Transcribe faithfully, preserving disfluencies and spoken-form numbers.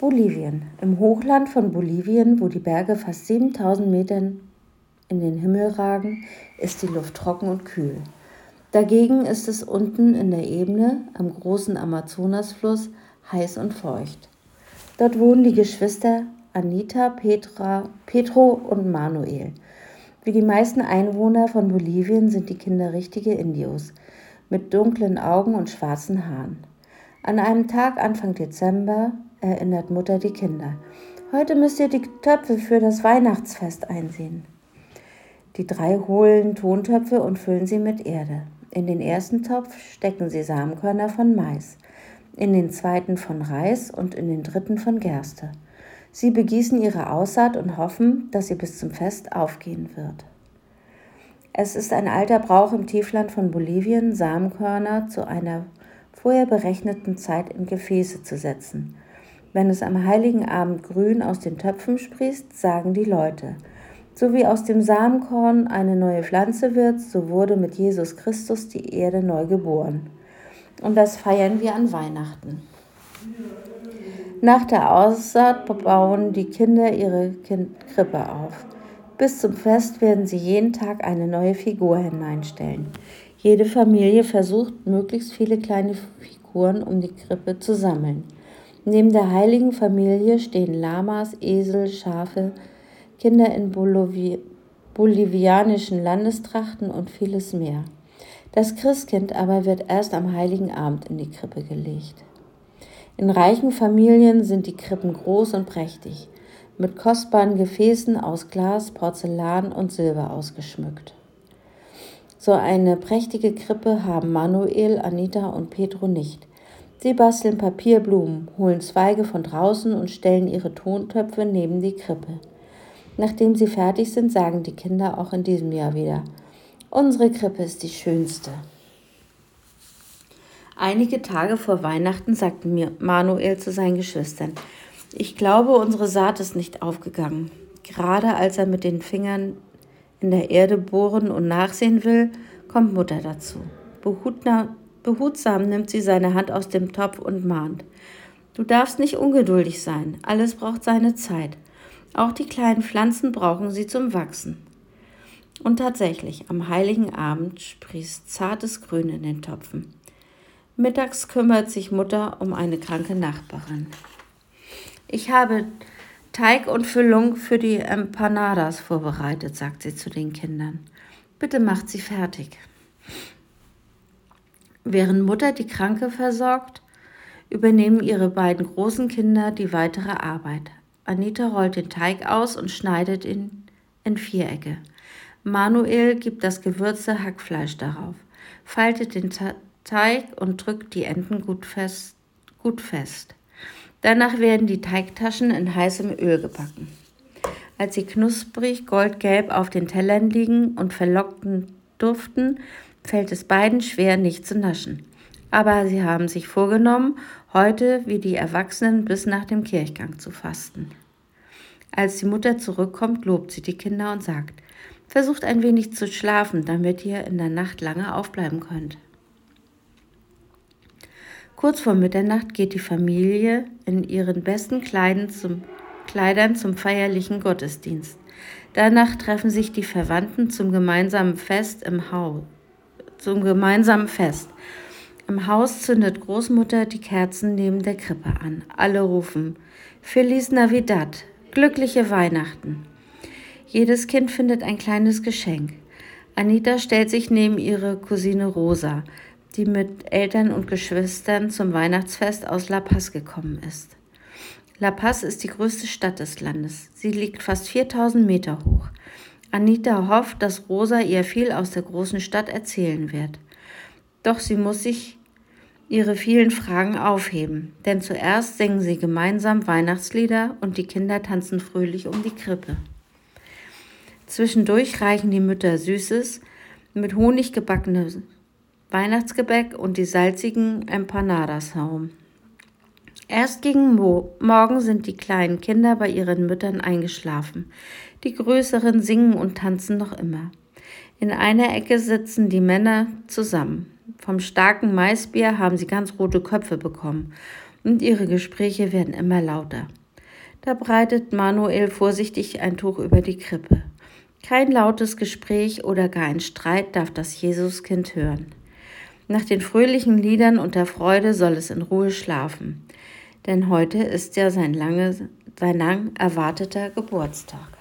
Bolivien. Im Hochland von Bolivien, wo die Berge fast siebentausend Metern in den Himmel ragen, ist die Luft trocken und kühl. Dagegen ist es unten in der Ebene am großen Amazonasfluss heiß und feucht. Dort wohnen die Geschwister Anita, Petra, Pedro und Manuel. Wie die meisten Einwohner von Bolivien sind die Kinder richtige Indios mit dunklen Augen und schwarzen Haaren. An einem Tag Anfang Dezember erinnert Mutter die Kinder. Heute müsst ihr die Töpfe für das Weihnachtsfest einsehen. Die drei holen Tontöpfe und füllen sie mit Erde. In den ersten Topf stecken sie Samenkörner von Mais, in den zweiten von Reis und in den dritten von Gerste. Sie begießen ihre Aussaat und hoffen, dass sie bis zum Fest aufgehen wird. Es ist ein alter Brauch im Tiefland von Bolivien, Samenkörner zu einer vorher berechneten Zeit in Gefäße zu setzen. Wenn es am Heiligen Abend grün aus den Töpfen sprießt, sagen die Leute, so wie aus dem Samenkorn eine neue Pflanze wird, so wurde mit Jesus Christus die Erde neu geboren. Und das feiern wir an Weihnachten. Nach der Aussaat bauen die Kinder ihre Krippe auf. Bis zum Fest werden sie jeden Tag eine neue Figur hineinstellen. Jede Familie versucht, möglichst viele kleine Figuren um die Krippe zu sammeln. Neben der heiligen Familie stehen Lamas, Esel, Schafe, Kinder in Bolivi- bolivianischen Landestrachten und vieles mehr. Das Christkind aber wird erst am Heiligen Abend in die Krippe gelegt. In reichen Familien sind die Krippen groß und prächtig, mit kostbaren Gefäßen aus Glas, Porzellan und Silber ausgeschmückt. So eine prächtige Krippe haben Manuel, Anita und Pedro nicht. Sie basteln Papierblumen, holen Zweige von draußen und stellen ihre Tontöpfe neben die Krippe. Nachdem sie fertig sind, sagen die Kinder auch in diesem Jahr wieder, unsere Krippe ist die schönste. Einige Tage vor Weihnachten sagte mir Manuel zu seinen Geschwistern, ich glaube, unsere Saat ist nicht aufgegangen. Gerade als er mit den Fingern in der Erde bohren und nachsehen will, kommt Mutter dazu. Behutna, behutsam nimmt sie seine Hand aus dem Topf und mahnt. Du darfst nicht ungeduldig sein, alles braucht seine Zeit. Auch die kleinen Pflanzen brauchen sie zum Wachsen. Und tatsächlich, am Heiligen Abend sprießt zartes Grün in den Topfen. Mittags kümmert sich Mutter um eine kranke Nachbarin. Ich habe Teig und Füllung für die Empanadas vorbereitet, sagt sie zu den Kindern. Bitte macht sie fertig. Während Mutter die Kranke versorgt, übernehmen ihre beiden großen Kinder die weitere Arbeit. Anita rollt den Teig aus und schneidet ihn in Vierecke. Manuel gibt das gewürzte Hackfleisch darauf, faltet den Teig und drückt die Enden gut fest. Gut fest. Danach werden die Teigtaschen in heißem Öl gebacken. Als sie knusprig goldgelb auf den Tellern liegen und verlockend duften, fällt es beiden schwer, nicht zu naschen. Aber sie haben sich vorgenommen, heute wie die Erwachsenen bis nach dem Kirchgang zu fasten. Als die Mutter zurückkommt, lobt sie die Kinder und sagt, versucht ein wenig zu schlafen, damit ihr in der Nacht lange aufbleiben könnt. Kurz vor Mitternacht geht die Familie in ihren besten Kleidern zum, Kleidern zum feierlichen Gottesdienst. Danach treffen sich die Verwandten zum gemeinsamen Fest im Haus. Zum gemeinsamen Fest. Im Haus zündet Großmutter die Kerzen neben der Krippe an. Alle rufen Feliz Navidad, glückliche Weihnachten. Jedes Kind findet ein kleines Geschenk. Anita stellt sich neben ihre Cousine Rosa, die mit Eltern und Geschwistern zum Weihnachtsfest aus La Paz gekommen ist. La Paz ist die größte Stadt des Landes. Sie liegt fast viertausend Meter hoch. Anita hofft, dass Rosa ihr viel aus der großen Stadt erzählen wird. Doch sie muss sich ihre vielen Fragen aufheben, denn zuerst singen sie gemeinsam Weihnachtslieder und die Kinder tanzen fröhlich um die Krippe. Zwischendurch reichen die Mütter Süßes mit Honig gebackenes Weihnachtsgebäck und die salzigen Empanadas herum. Erst gegen Mo- Morgen sind die kleinen Kinder bei ihren Müttern eingeschlafen. Die Größeren singen und tanzen noch immer. In einer Ecke sitzen die Männer zusammen. Vom starken Maisbier haben sie ganz rote Köpfe bekommen. und ihre Gespräche werden immer lauter. Da breitet Manuel vorsichtig ein Tuch über die Krippe. Kein lautes Gespräch oder gar ein Streit darf das Jesuskind hören. Nach den fröhlichen Liedern und der Freude soll es in Ruhe schlafen, denn heute ist ja sein lange, sein lang erwarteter Geburtstag.